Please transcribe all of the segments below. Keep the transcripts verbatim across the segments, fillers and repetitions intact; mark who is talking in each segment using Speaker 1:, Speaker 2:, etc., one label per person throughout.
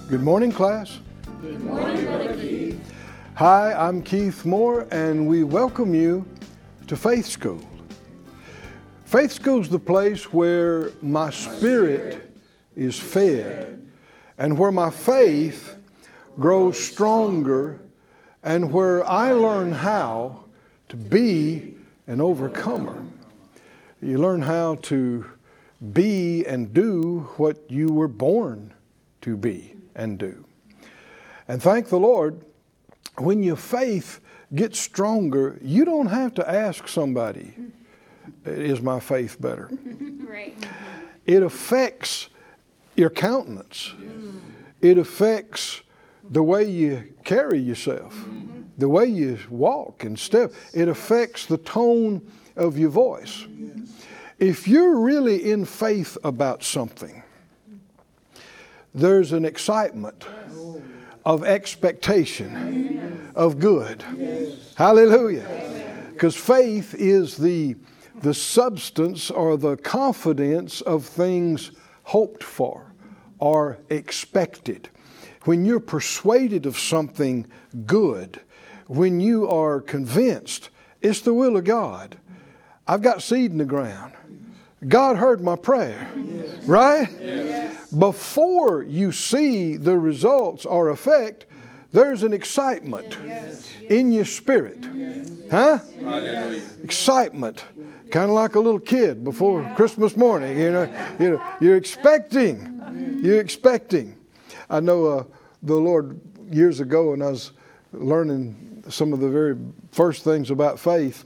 Speaker 1: Good morning, class.
Speaker 2: Good morning, Brother Keith.
Speaker 1: Hi, I'm Keith Moore, and we welcome you to Faith School. Faith School is the place where my spirit is fed and where my faith grows stronger and where I learn how to be an overcomer. You learn how to be and do what you were born to be and do. And thank the Lord, when your faith gets stronger, you don't have to ask somebody, is my faith better?
Speaker 2: Right.
Speaker 1: It affects your countenance. It affects the way you carry yourself, the way you walk and step. It affects the tone of your voice. If you're really in faith about something, there's an excitement of expectation of good. Hallelujah. Because faith is the, the substance or the confidence of things hoped for or expected. When you're persuaded of something good, when you are convinced it's the will of God, I've got seed in the ground. God heard my prayer, yes. Right? Yes. Before you see the results or effect, there's an excitement yes. in your spirit. Yes. Huh? Yes. Excitement. Kind of like a little kid before yeah. Christmas morning. You know, you know, you're expecting. You're expecting. I know uh, the Lord years ago, when I was learning some of the very first things about faith.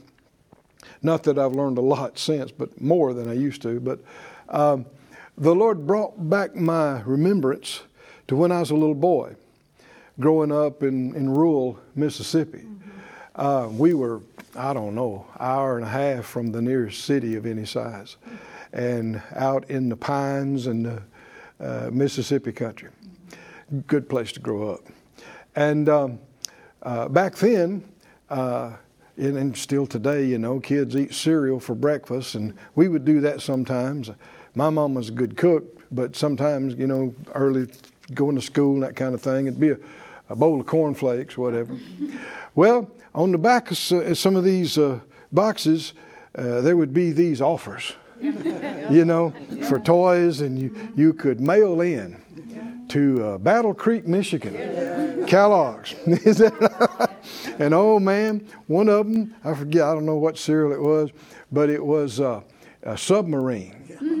Speaker 1: Not that I've learned a lot since, but more than I used to. But um, the Lord brought back my remembrance to when I was a little boy, growing up in, in rural Mississippi. Uh, we were, I don't know, an hour and a half from the nearest city of any size, and out in the pines and the uh, Mississippi country. Good place to grow up. And um, uh, back then, uh, And, and still today, you know, kids eat cereal for breakfast, and we would do that sometimes. My mom was a good cook, but sometimes, you know, early going to school and that kind of thing, it'd be a, a bowl of cornflakes, whatever. Well, on the back of some of these uh, boxes, uh, there would be these offers, you know, for toys, and you, you could mail in to uh, Battle Creek, Michigan, Kellogg's. Is that right? And oh man, one of them, I forget, I don't know what cereal it was, but it was uh, a submarine.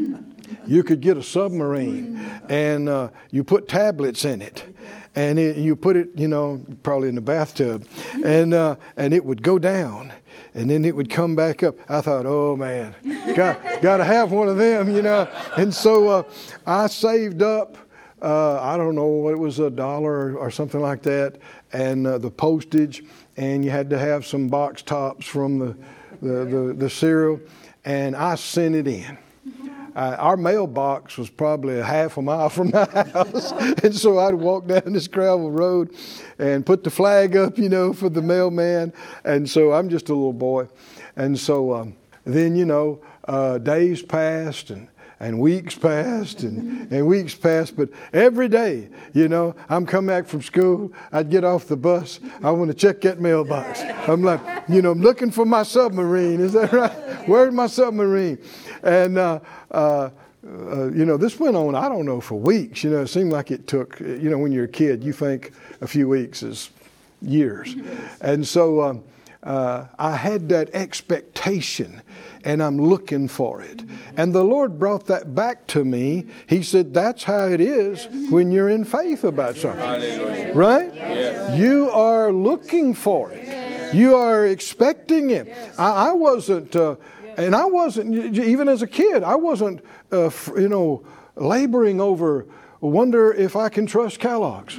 Speaker 1: You could get a submarine, and uh, you put tablets in it, and it, you put it, you know, probably in the bathtub, and uh, and it would go down, and then it would come back up. I thought, oh man, got got to have one of them, you know. And so uh, I saved up. Uh, I don't know what it was, a dollar or something like that, and uh, the postage, and you had to have some box tops from the the, the, the cereal, and I sent it in. Uh, our mailbox was probably a half a mile from my house, and so I'd walk down this gravel road and put the flag up, you know, for the mailman, and so I'm just a little boy, and so um, then, you know, uh, days passed, and And weeks passed and, and weeks passed, but every day, you know, I'm coming back from school, I'd get off the bus, I want to check that mailbox. I'm like, you know, I'm looking for my submarine, is that right? Where's my submarine? And, uh, uh, uh, you know, this went on, I don't know, for weeks. You know, it seemed like it took, you know, when you're a kid, you think a few weeks is years. And so um, uh, I had that expectation, and I'm looking for it. And the Lord brought that back to me. He said, that's how it is when you're in faith about something. Right? Yes. You are looking for it. You are expecting it. I, I wasn't, uh, and I wasn't, even as a kid, I wasn't, uh, you know, laboring over, wonder if I can trust Kellogg's.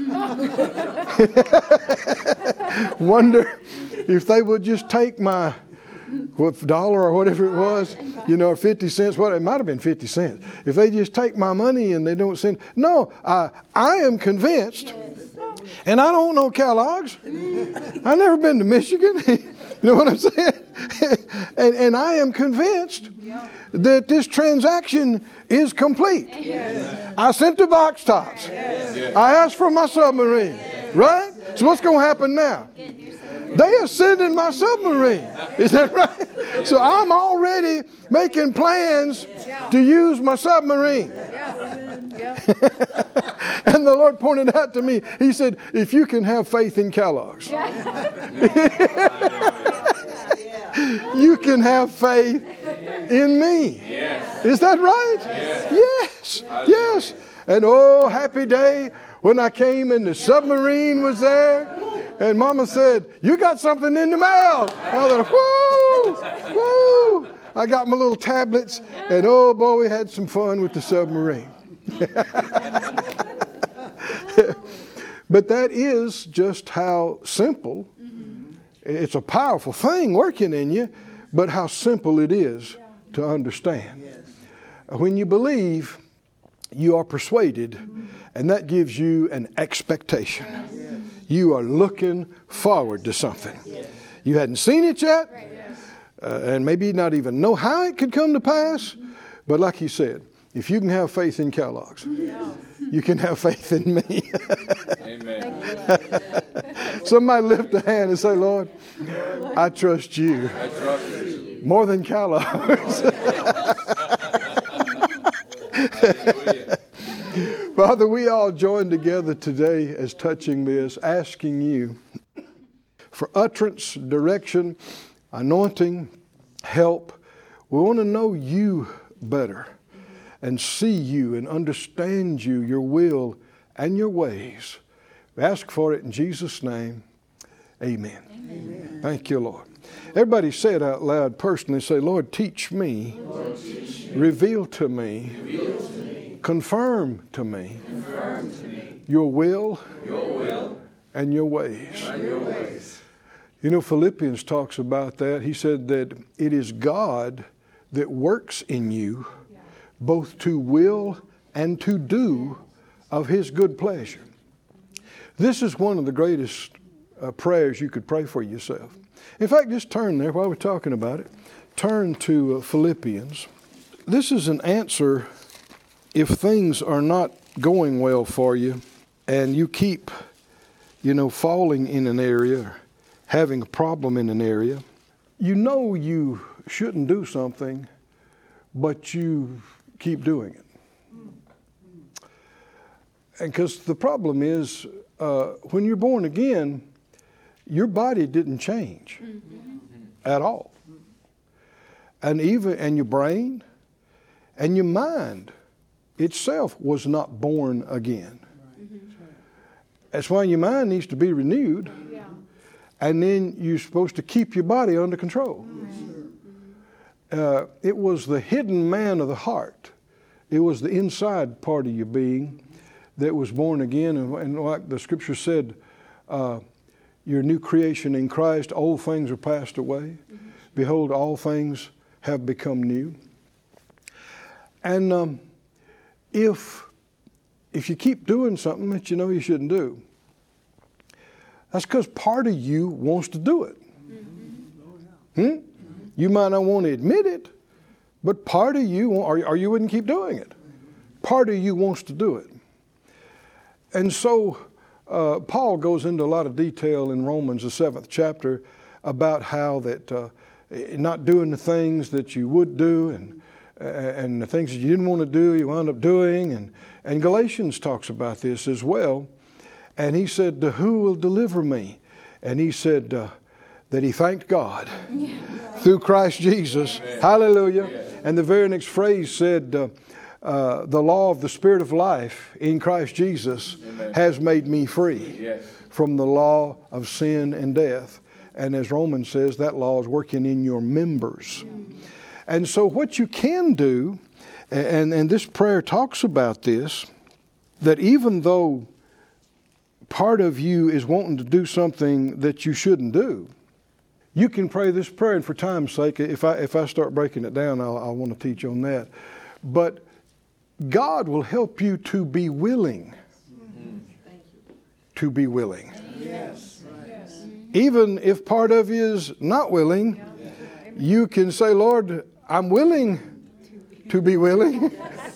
Speaker 1: Wonder if they would just take my what dollar or whatever it was, you know, or fifty cents, what it might have been fifty cents. If they just take my money and they don't send, no, I I am convinced, and I don't know Kellogg's. I've never been to Michigan. You know what I'm saying? and, and I am convinced that this transaction is complete. Yes. I sent the box tops. Yes. I asked for my submarine. Yes. Right? So what's going to happen now? They are sending my submarine. Is that right? So I'm already making plans to use my submarine. And the Lord pointed out to me, He said, if you can have faith in Kellogg's, you can have faith in me. Is that right? Yes. Yes. And oh, happy day when I came and the submarine was there. And Mama said, you got something in the mail. I thought, woo, woo. I got my little tablets. And oh, boy, we had some fun with the submarine. But that is just how simple. It's a powerful thing working in you, but how simple it is to understand. When you believe, you are persuaded, and that gives you an expectation. You are looking forward to something. You hadn't seen it yet, uh, and maybe not even know how it could come to pass, but like He said, if you can have faith in Kellogg's, you can have faith in me. Amen. Somebody lift a hand and say, Lord, I trust you, I trust you. More than Kellogg's. Father, we all join together today as touching this, asking you for utterance, direction, anointing, help. We want to know you better and see you and understand you, your will and your ways. We ask for it in Jesus' name. Amen. Amen. Thank you, Lord. Everybody say it out loud personally. Say, Lord, teach me. Lord, teach me. Reveal to me. Reveal to me. Confirm to me. Confirm to me. Your will, your will and your ways. And your ways. You know, Philippians talks about that. He said that it is God that works in you both to will and to do of His good pleasure. This is one of the greatest uh, prayers you could pray for yourself. In fact, just turn there while we're talking about it. Turn to uh, Philippians. This is an answer if things are not going well for you and you keep, you know, falling in an area, having a problem in an area. You know you shouldn't do something, but you keep doing it. And because the problem is, uh, when you're born again, your body didn't change mm-hmm. at all. And even, and your brain and your mind itself was not born again. Mm-hmm. That's why your mind needs to be renewed. Yeah. And then you're supposed to keep your body under control. Mm-hmm. Uh, it was the hidden man of the heart. It was the inside part of your being that was born again. And, and like the scripture said, uh, you're a new creation in Christ. Old things are passed away. Mm-hmm. Behold, all things have become new. And um, if if you keep doing something that you know you shouldn't do, that's because part of you wants to do it. Mm-hmm. Hmm? Mm-hmm. You might not want to admit it, but part of you, or, or you wouldn't keep doing it. Part of you wants to do it. And so uh, Paul goes into a lot of detail in Romans, the seventh chapter, about how that uh, not doing the things that you would do and and the things that you didn't want to do, you wound up doing. And, and Galatians talks about this as well. And he said, who will deliver me? And he said uh, that he thanked God yeah. through Christ Jesus. Amen. Hallelujah. Yeah. And the very next phrase said, uh, uh, the law of the Spirit of life in Christ Jesus Amen. Has made me free yes. from the law of sin and death. And as Romans says, that law is working in your members. Mm. And so what you can do, and, and this prayer talks about this, that even though part of you is wanting to do something that you shouldn't do, you can pray this prayer. And for time's sake, if I if I start breaking it down, I'll, I'll want to teach on that. But God will help you to be willing. Mm-hmm. To be willing. Yes. Yes. Even if part of you is not willing, you can say, Lord, I'm willing to be willing.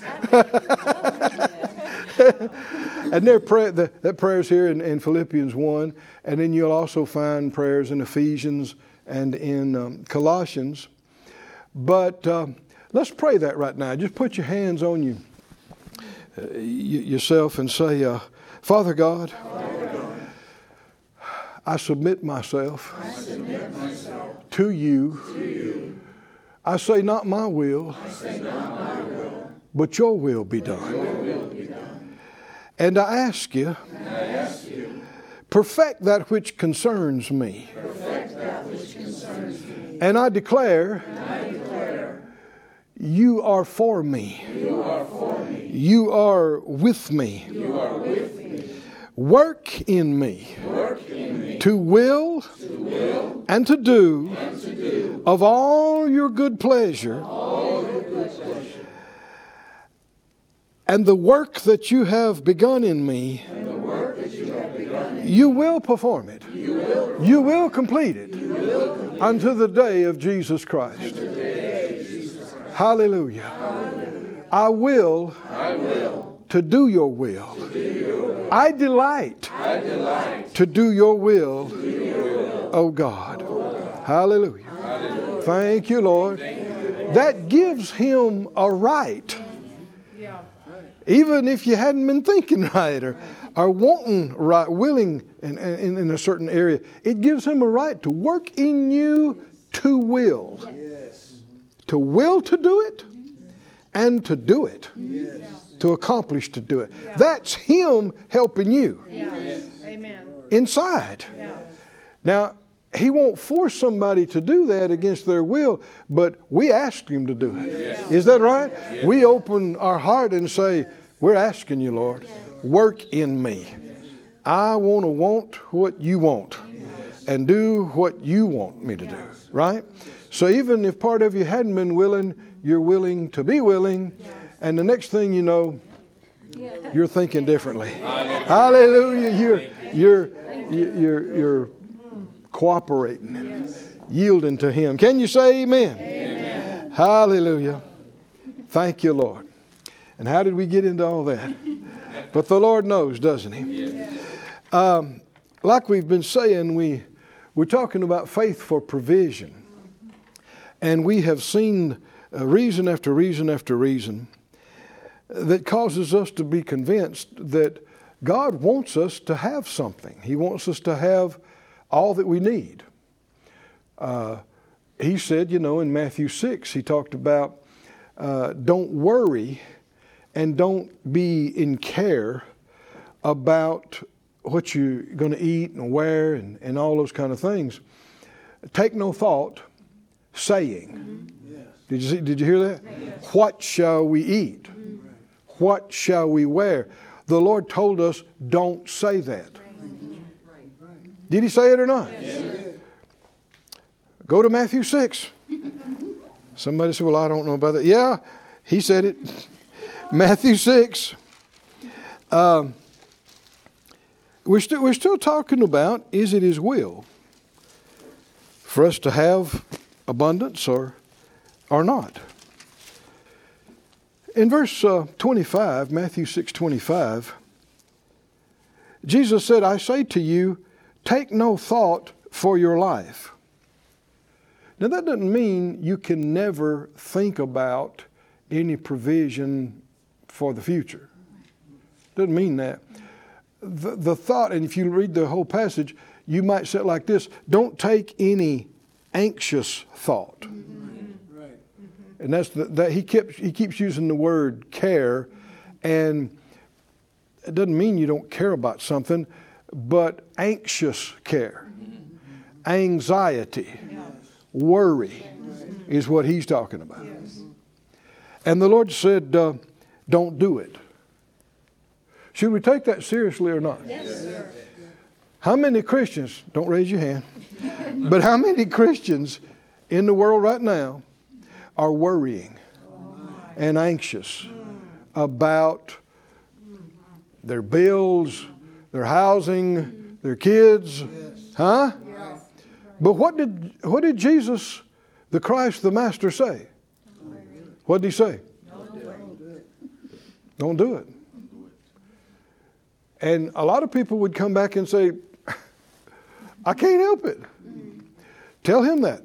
Speaker 1: And there pray, the, that prayer's here in, in Philippians one, and then you'll also find prayers in Ephesians and in um, Colossians. But uh, let's pray that right now. Just put your hands on you, uh, y- yourself and say, uh, Father God, Father God, I submit myself, I submit myself to, you. to you. I say not my will, I say not my will, but your will be done. Your will be done. And I ask you, and I ask you, perfect that which concerns me. Perfect that which concerns me. And I declare, and I declare, you are for me. You are for me. You are with me. You are with me. Work in me. Work in me. To will, to will and to do, and to do of all your good pleasure. All your good pleasure. And the work that you have begun in me, and the work that you have begun in you will perform it. You will, perform you will complete it you will complete unto the day of Jesus Christ. The day of Jesus Christ. Hallelujah. Hallelujah. I will, I will to do your will. To do your will. I, delight I delight to do your will, to do your will. O God. O God. Hallelujah. Hallelujah. Thank you, Lord. Thank you. That gives him a right. Even if you hadn't been thinking right or, or wanting right, willing in, in, in a certain area, it gives him a right to work in you to will. Yes. To will to do it and to do it. Yes. To accomplish to do it. Yeah. That's him helping you. Yes. Amen. Inside. Yeah. Now, he won't force somebody to do that against their will, but we ask him to do it. Yes. Is that right? Yes. We open our heart and say, we're asking you, Lord, work in me. I want to want what you want and do what you want me to do, right? So even if part of you hadn't been willing, you're willing to be willing. And the next thing you know, you're thinking differently. Hallelujah. You're, you're, you're, you're cooperating, yielding to him. Can you say amen? Amen. Hallelujah. Thank you, Lord. And how did we get into all that? But the Lord knows, doesn't he? Um, like we've been saying, we, we're talking about faith for provision. And we have seen uh, reason after reason after reason that causes us to be convinced that God wants us to have something. He wants us to have all that we need. Uh, he said, you know, in Matthew six, he talked about uh, don't worry and don't be in care about what you're going to eat and wear and, and all those kind of things. Take no thought, saying. Mm-hmm. Yes. Did you see, did you hear that? Yes. What shall we eat? Mm-hmm. What shall we wear? The Lord told us, don't say that. Right. Did he say it or not? Yes. Go to Matthew six. Somebody said, well, I don't know about that. Yeah, he said it. Matthew six. Um, we're, st- we're still talking about, is it his will for us to have abundance or, or not? In verse uh, twenty-five, Matthew six twenty-five, Jesus said, I say to you, take no thought for your life. Now that doesn't mean you can never think about any provision for the future. Doesn't mean that. The, the thought, and if you read the whole passage, you might say it like this, don't take any anxious thought. Mm-hmm. Right. Mm-hmm. And that's the, that he keeps he keeps using the word care, and it doesn't mean you don't care about something, but anxious care, mm-hmm. anxiety, yes. worry mm-hmm. is what he's talking about. Yes. And the Lord said, uh, don't do it. Should we take that seriously or not? Yes, sir. How many Christians, don't raise your hand, but how many Christians in the world right now are worrying and anxious about their bills, their housing, their kids? Huh? But what did what did Jesus, the Christ, the Master, say? What did he say? Don't do it. Don't do it. And a lot of people would come back and say, I can't help it. Tell him that.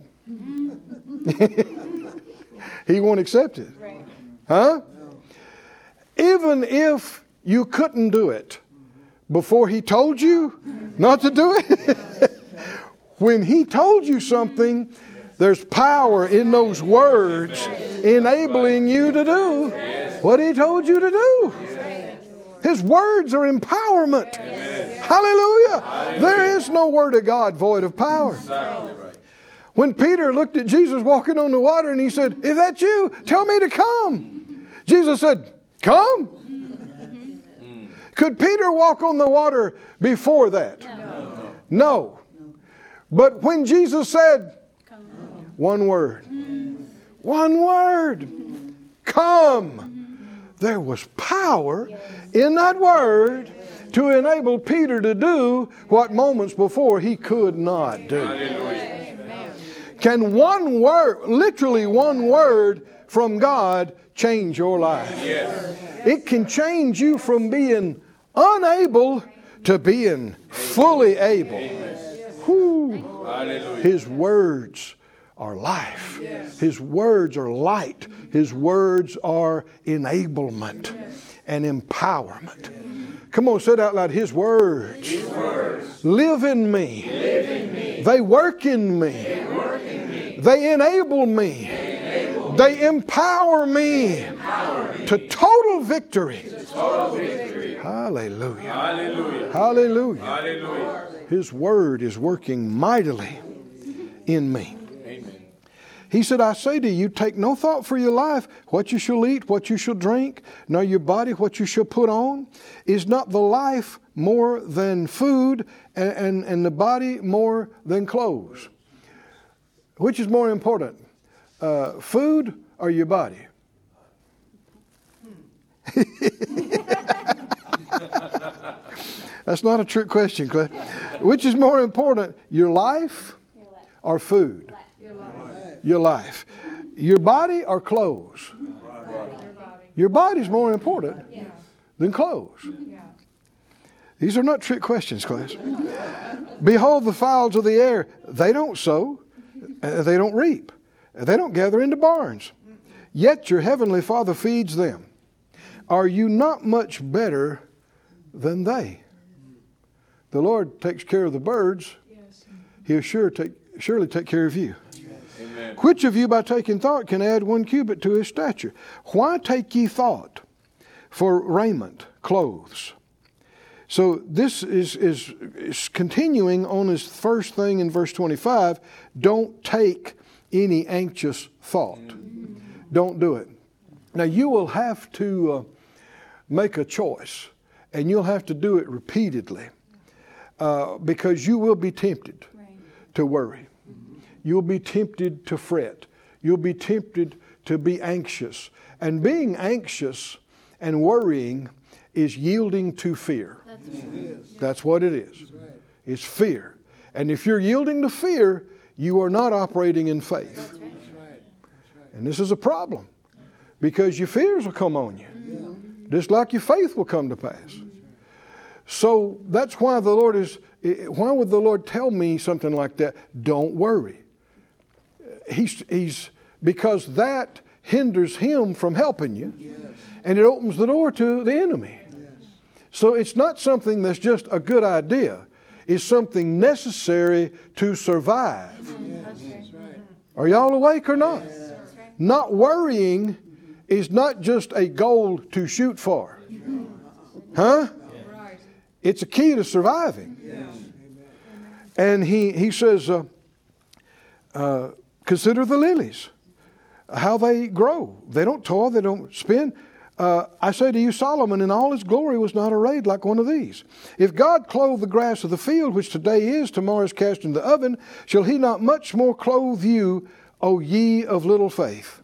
Speaker 1: He won't accept it. Huh? Even if you couldn't do it before he told you not to do it, when he told you something, there's power in those words enabling you to do what he told you to do. His words are empowerment. Hallelujah. There is no word of God void of power. When Peter looked at Jesus walking on the water and he said, if that's you, tell me to come. Jesus said, come. Could Peter walk on the water before that? No. No. But when Jesus said, one word, one word, come. There was power in that word to enable Peter to do what moments before he could not do. Can one word, literally one word from God, change your life? It can change you from being unable to being fully able. Whew. His words are life. His words are light. His words are enablement and empowerment. Come on, say it out loud. His words, His words live in me. Live in me. They work in me. They, work in me. They enable me. They, enable they me. Empower me, they empower me. To total victory. To total victory. Hallelujah. Hallelujah. Hallelujah. Hallelujah. His word is working mightily in me. He said, I say to you, take no thought for your life, what you shall eat, what you shall drink, nor your body, what you shall put on. Is not the life more than food, and, and, and the body more than clothes? Which is more important, uh, food or your body? That's not a trick question, Clay. Which is more important, your life or food? Your life. Your body or clothes? Your body's more important than clothes. These are not trick questions, class. Behold the fowls of the air. They don't sow. They don't reap. They don't gather into barns. Yet your heavenly Father feeds them. Are you not much better than they? The Lord takes care of the birds. He'll sure take, surely take care of you. Amen. Which of you by taking thought can add one cubit to his stature? Why take ye thought for raiment, clothes? So this is, is, is continuing on his first thing in verse twenty-five. Don't take any anxious thought. Mm-hmm. Don't do it. Now you will have to uh, make a choice, and you'll have to do it repeatedly uh, because you will be tempted right. to worry. You'll be tempted to fret. You'll be tempted to be anxious. And being anxious and worrying is yielding to fear. That's, right. That's what it is. Right. It's fear. And if you're yielding to fear, you are not operating in faith. That's right. That's right. And this is a problem because your fears will come on you. Yeah. Just like your faith will come to pass. So that's why the Lord is, why would the Lord tell me something like that? Don't worry. He's, he's, because that hinders him from helping you. Yes. And it opens the door to the enemy. Yes. So it's not something that's just a good idea. It's something necessary to survive. Yes. Are y'all awake or not? Yes. Not worrying is not just a goal to shoot for. Huh? It's a key to surviving. Yes. And he, he says, uh, uh, consider the lilies, how they grow. They don't toil, they don't spin. Uh, I say to you, Solomon in all his glory was not arrayed like one of these. If God clothe the grass of the field, which today is, tomorrow is cast into the oven, shall he not much more clothe you, O ye of little faith?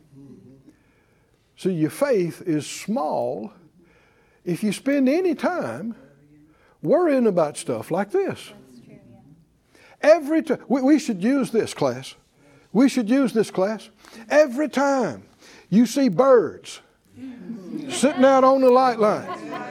Speaker 1: So your faith is small if you spend any time worrying about stuff like this. Every time, we, we should use this, class. We should use this, class. Every time you see birds sitting out on the light line.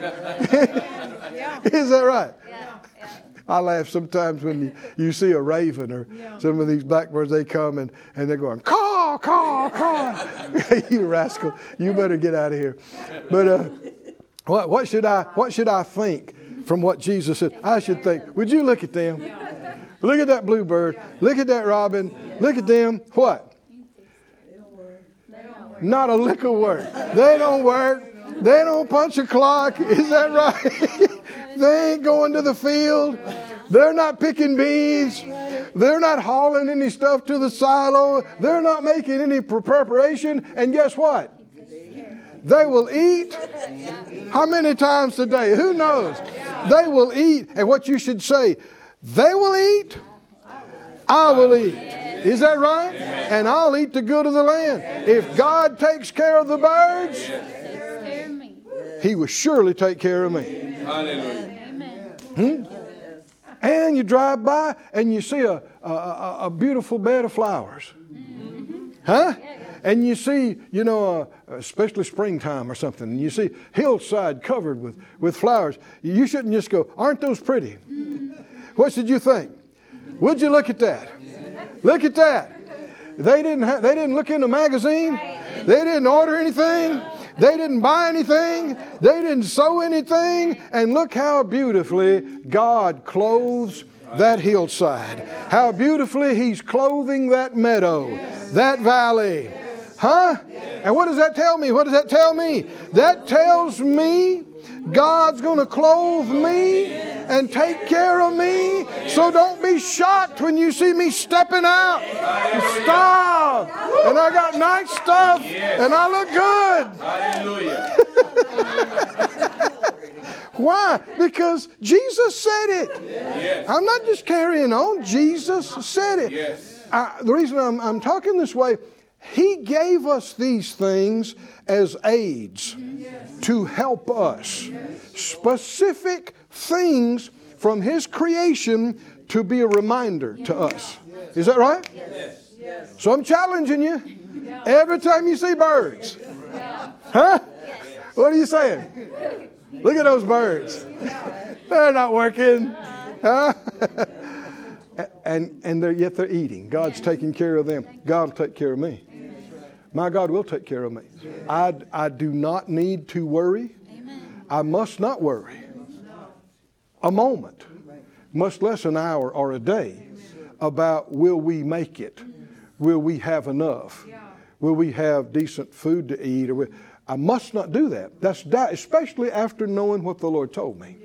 Speaker 1: Is that right? I laugh sometimes when you, you see a raven or some of these blackbirds, they come and, and they're going, caw, caw, caw. You rascal, you better get out of here. But uh, what, what should I what should I think from what Jesus said? I should think, would you look at them? Look at that bluebird. Look at that robin. Look at them. What? Not a lick of work. They don't work. They don't punch a clock. Is that right? They ain't going to the field. They're not picking beans. They're not hauling any stuff to the silo. They're not making any preparation. And guess what? They will eat. How many times a day? Who knows? They will eat. And what you should say, they will eat. I will eat. Is that right? And I'll eat the good of the land. If God takes care of the birds, He will surely take care of me.
Speaker 3: Hallelujah.
Speaker 1: Hmm? And you drive by and you see a, a, a, a beautiful bed of flowers. Huh? And you see, you know, uh, especially springtime or something, and you see hillside covered with, with flowers. You shouldn't just go, aren't those pretty? What should you think? Would you look at that? Look at that. They didn't ha- they didn't look in the magazine. They didn't order anything. They didn't buy anything. They didn't sew anything. And look how beautifully God clothes that hillside. How beautifully He's clothing that meadow, that valley. Huh? And what does that tell me? What does that tell me? That tells me God's going to clothe me and take care of me. So don't be shocked when you see me stepping out. Stop. And I got nice stuff and I look good.
Speaker 3: Hallelujah.
Speaker 1: Why? Because Jesus said it.
Speaker 3: Yes.
Speaker 1: I'm not just carrying on. Jesus said it.
Speaker 3: Yes.
Speaker 1: I, the reason I'm, I'm talking this way, He gave us these things as aids to help us. Specific things from His creation to be a reminder to us. Is that right?
Speaker 3: Yes.
Speaker 1: So I'm challenging you. Every time you see birds. Huh? What are you saying? Look at those birds. They're not working. Huh? And, and they're, yet they're eating. God's taking care of them. God will take care of me. My God will take care of me. I, I do not need to worry. I must not worry. A moment, much less an hour or a day, about will we make it? Will we have enough? Will we have decent food to eat? Or will, I must not do that. That's that, especially after knowing what the Lord told me.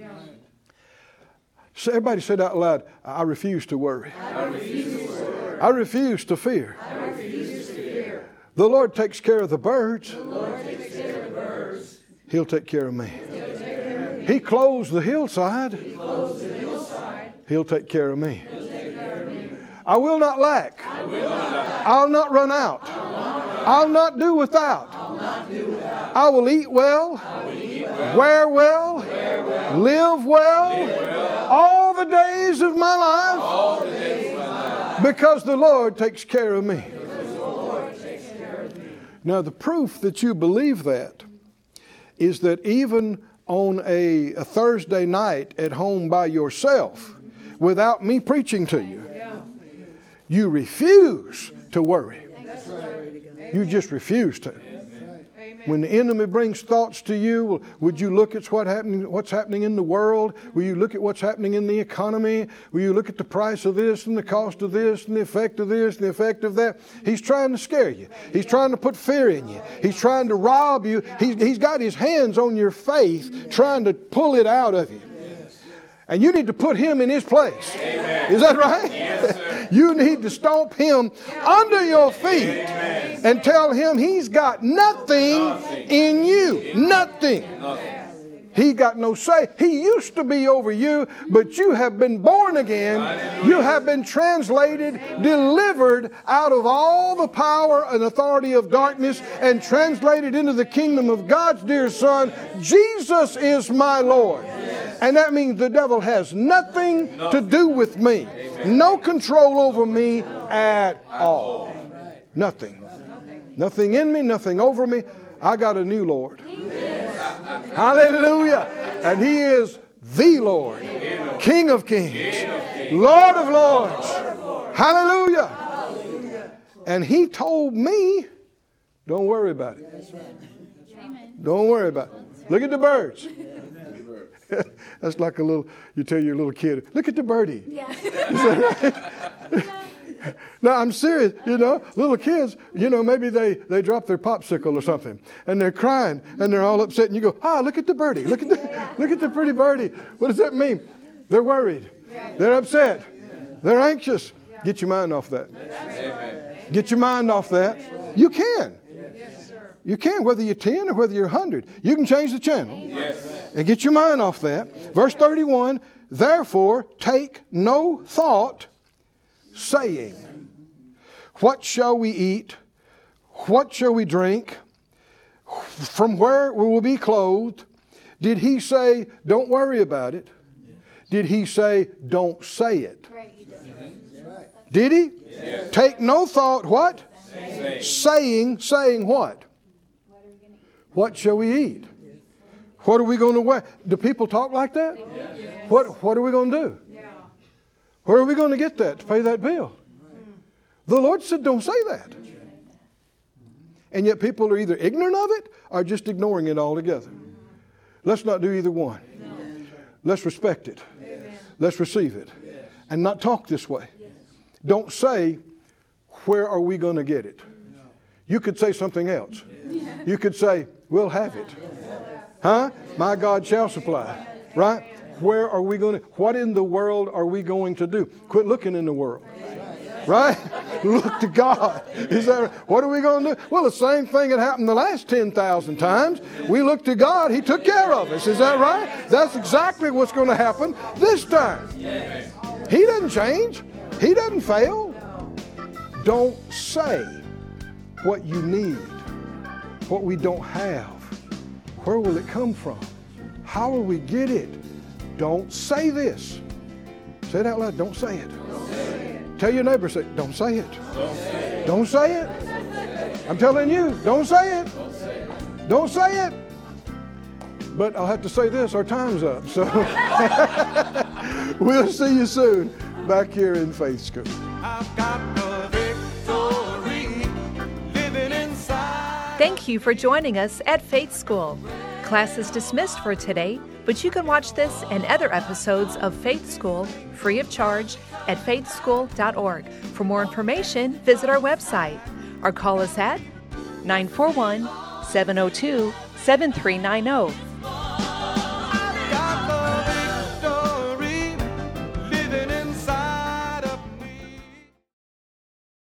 Speaker 1: So everybody said out loud, I refuse to worry.
Speaker 3: I refuse to worry.
Speaker 1: I refuse to fear.
Speaker 3: I refuse to fear.
Speaker 1: The Lord takes care of the birds.
Speaker 3: The Lord takes care of the birds.
Speaker 1: He'll take care of me.
Speaker 3: He'll take care of me.
Speaker 1: He clothes the hillside.
Speaker 3: He clothes the hillside.
Speaker 1: He'll take care of me.
Speaker 3: He'll take care of me.
Speaker 1: I will not lack.
Speaker 3: I will not lack.
Speaker 1: I'll not run out. I'll not do without.
Speaker 3: I'll not do without.
Speaker 1: I will eat well.
Speaker 3: I will eat well.
Speaker 1: Wear well.
Speaker 3: Wear well.
Speaker 1: Live well.
Speaker 3: Live well.
Speaker 1: All the days of my life.
Speaker 3: All the days of my life.
Speaker 1: Because the Lord takes care of me.
Speaker 3: Because the Lord takes care of me.
Speaker 1: Now the proof that you believe that is that even on a, a Thursday night at home by yourself, without me preaching to you, you refuse to worry. You just refuse to. When the enemy brings thoughts to you, would you look at what happening, what's happening in the world? Will you look at what's happening in the economy? Will you look at the price of this and the cost of this and the effect of this and the effect of that? He's trying to scare you. He's trying to put fear in you. He's trying to rob you. He's, he's got his hands on your faith, trying to pull it out of you. And you need to put him in his place. Amen. Is that right?
Speaker 3: Yes, sir.
Speaker 1: You need to stomp him under your feet. Amen. And tell him he's got nothing, nothing. in you. Nothing. Nothing. He got no say. He used to be over you, but you have been born again. Hallelujah. You have been translated, delivered out of all the power and authority of darkness and translated into the kingdom of God's dear Son. Jesus is my Lord. And that means the devil has nothing to do with me. No control over me at all. Nothing. Nothing in me, nothing over me. I got a new Lord. Hallelujah. And He is the Lord, King of kings, Lord of lords. Hallelujah. And He told me, don't worry about it. Don't worry about it. Look at the birds. That's like a little, you tell your little kid, look at the birdie. Yeah. No, I'm serious. You know, little kids, you know, maybe they, they drop their popsicle or something and they're crying and they're all upset and you go, ah, look at the birdie. Look at the, look at the pretty birdie. What does that mean? They're worried. They're upset. They're anxious. Get your mind off that. Get your mind off that. You can. You can, whether you're ten or whether you're one hundred. You can change the channel and get your mind off that. Verse thirty-one, therefore take no thought, saying, what shall we eat? What shall we drink? From where we will be clothed? Did He say, don't worry about it? Did He say, don't say it? Did He? Yes. Take no thought, what? Saying. Saying, saying what? What shall we eat? What are we going to wear? Do people talk like that? Yes. What, what are we going to do? Yeah. Where are we going to get that to pay that bill? The Lord said, don't say that. And yet people are either ignorant of it or just ignoring it altogether. Let's not do either one. Let's respect it. Let's receive it. And not talk this way. Don't say, where are we going to get it? You could say something else. You could say, we'll have it. Huh? My God shall supply. Right? Where are we going to, what in the world are we going to do? Quit looking in the world. Right? Look to God. Is that, what are we going to do? Well, the same thing that happened the last ten thousand times. We look to God. He took care of us. Is that right? That's exactly what's going to happen this time. He doesn't change. He doesn't fail. Don't say what you need, what we don't have. Where will it come from? How will we get it? Don't say this. Say it out loud. Don't say it. Don't say it. Tell your neighbor, say, don't say it. Don't say it. Don't say it. I'm telling you, don't say it. Don't say it. Don't say it. But I'll have to say this, our time's up. So we'll see you soon back here in Faith School. I've got the victory living inside.
Speaker 4: Thank you for joining us at Faith School. Class is dismissed for today, but you can watch this and other episodes of Faith School free of charge at faith school dot org. For more information, visit our website or call us at nine four one, seven oh two, seven three nine oh.